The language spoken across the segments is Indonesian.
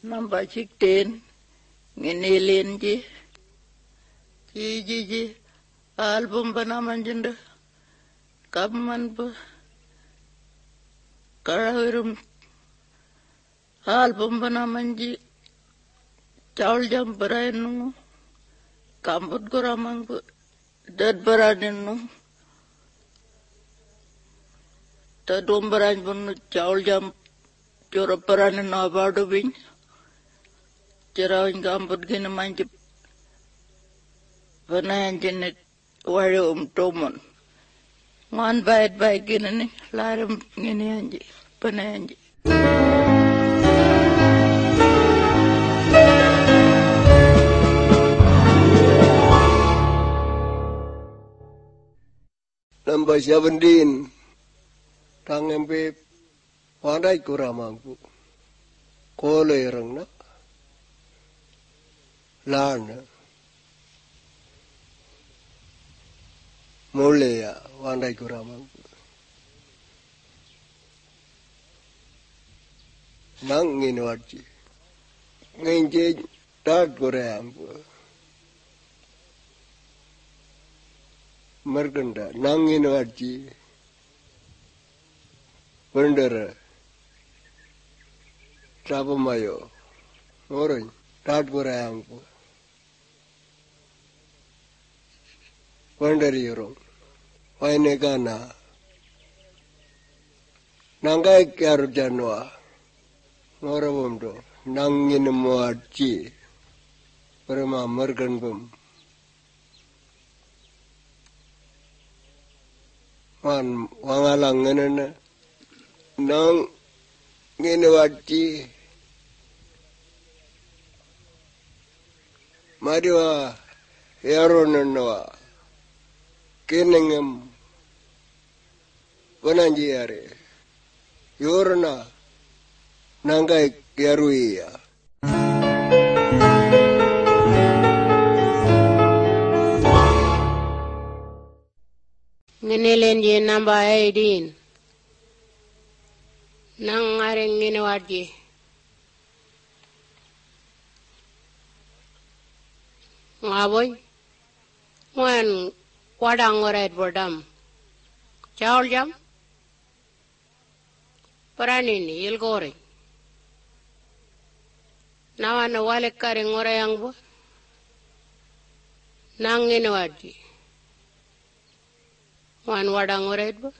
Number 16, Nginilinji, Ji, album Banamanjanda, Kaman Karavirum, album Banamanji, Chauljam Baranu, Kambut Goramang, Dead Baradinu, the Dumbaran Chauljam, Joraparan and Navadovin. Cerawin gambut gini manjip panayan jenet wari tomon ngan baik gini nih larim gini anji panayan ji Number 17 tangempe wandai kuramangku kole irang na Lana Molea Wandai Kuramang Nang Inwachi Nangej Dad Goram Merganda Nang Inwachi Wonder Trabamayo Orange Dad Goram Wanderiyorum. Wainegana. Nangai Karjanwa. Moravumdo. Nangin Moachi. Perma Merganbum. Wangalangan. Nang Ginwachi. Mariwa Yaronanoa. Keningam Vananjiare Yorna Nangai Yaruia Nginilenji number 18 Nang aring nginiwadji Ngaboy Wan Wadang orait bodam. Chaul jam. Paranini ilgore. Nawana wale karing orayang bo. Nangin wadi. Wan wadang orait bo.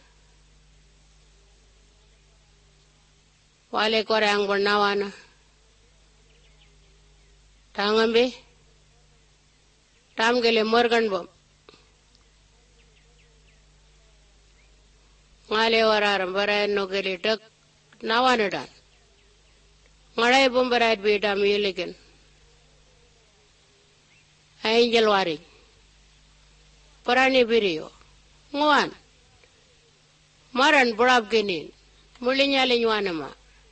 Wale korayang bo nawana. Tangambe. Tamgele morgan bo. Ngale wararam barai no geli dak nawanadan ngalai bombarai beda miligen angel wari parani birio ngwan maran burab genin mulinya lenywanama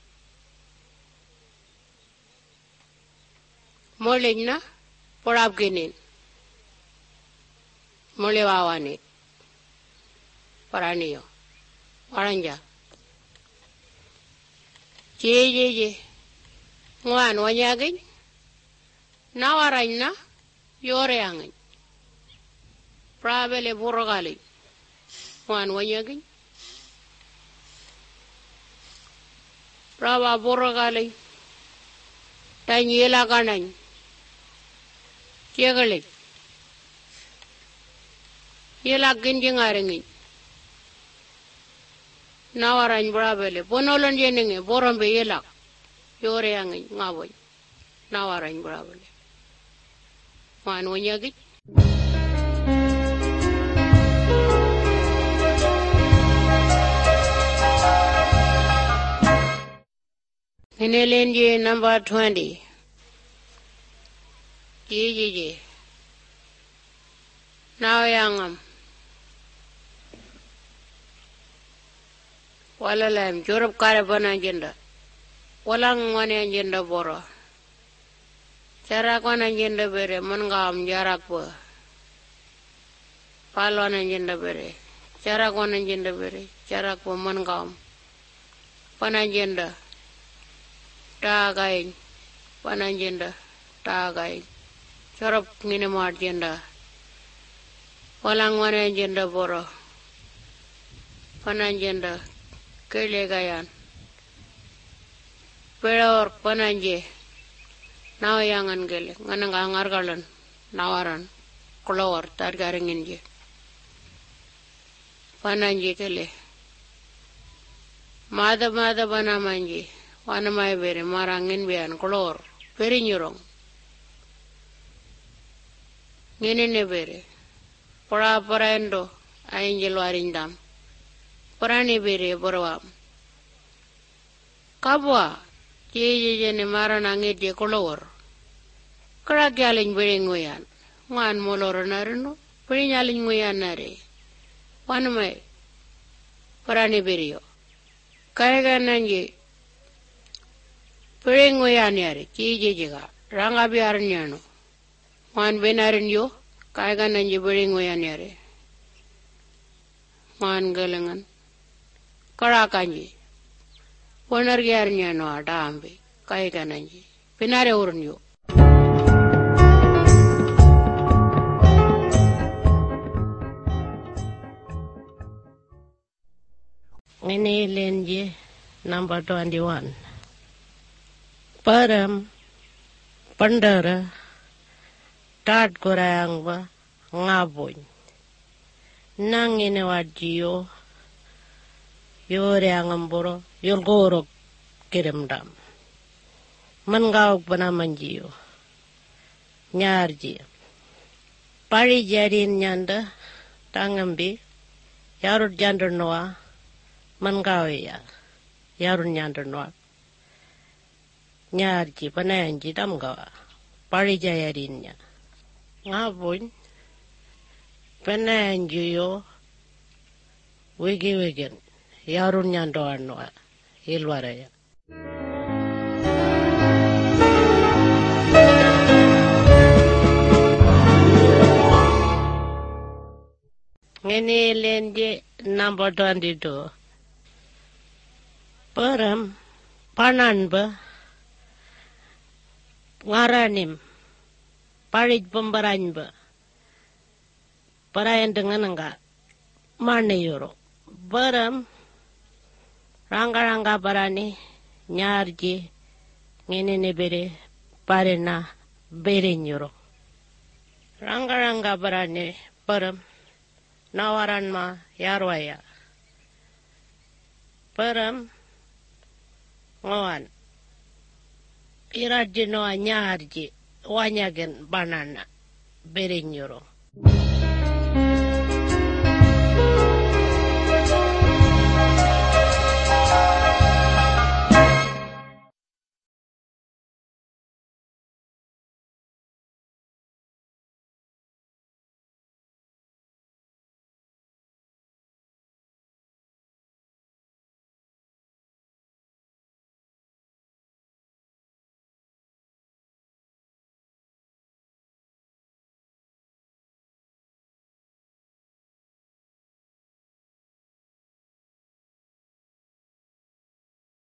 mulinya burab genin mulewawani paraniyo Oranja. Je. Ngwan wanyagin. Nawarany na. Yore angin. Prabele burogali. Ngwan wanyagin. Praba burogali. Tanyela kanany. Kiegali. Yela ginjingaringin. Nawarany brabele bonolon jenenge borambe yelak yore angin ngaboy nawarany brabele man wonyagi Ninelenje number 20 Ji now yangam Wala lam jorop kare bana jenda walang ngone jenda boro cara kona jenda bere mon ngam jarak bo palona jenda bere cara kona jenda bere jarak bo mon ngam pana jenda ta gain pananjenda tagai corop ngine marjenda walang wananjenda boro pananjenda kelegayan pelor pananje nawayangan gele ngananga ngargalan nawaran kolor targaringin je pananje kele mada bana manje wana mai bere marangin bian kolor peri nyurong ngene ne bere pora endo ainjelo arindam porani bere borwam kabwa jeje ne marana ngede kolor kra gyalin bere ngoyan ngan molor narno peri nyalin ngoyan nare wana mai porani bere yo kaya nanje pere ngoyan yare jeje jega ranga biar nyano wan benarin yo kaya nanje pere ngoyan yare wan galangan karakanji ponar gyarnya no ada ambe kaya nanje benare urun yo ini lenje number 21 param pandara tat korang ba ngaboy nang ini wajiyo yore angamboro yolgoro kirimdam mangawag panamanjiyo nyarji pari jarin nyanda tangambi yarut jandar noa mangawe ya yarun nyandar noa nyarji panayanji damgawa pari jayarinnya ngabun panayanji yo wigi yarun nyandar noa ilwaraya ngene lenje number 22 param panan ba ngaranim parit pembaran ba parayan dengan enggak mana yoro param rangga barani nyarji ngene ne bere parena bere nyoro rangga barani param nawaran ma yarwaya param ngawan irajino nyarji wanyagen banana bere nyoro